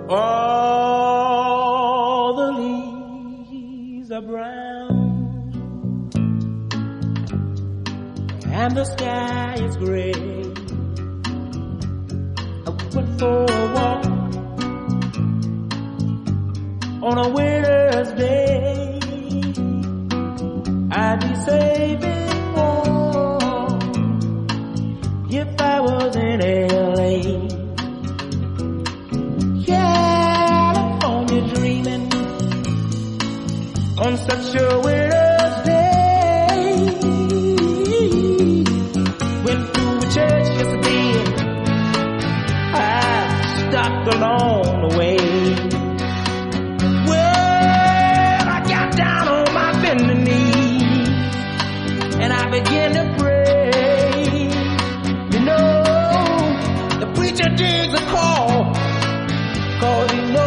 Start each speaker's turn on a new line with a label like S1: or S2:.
S1: All the leaves are brown and the sky is gray. I went for a walk on a winter's day. I'd be safe and warm if I was in LA. California dreaming on such a winter's day. Went to a church yesterday. I stopped along the way. Well, I got down on my bending knee and I began to pray. You know, the preacher digs a call, 'cause he knows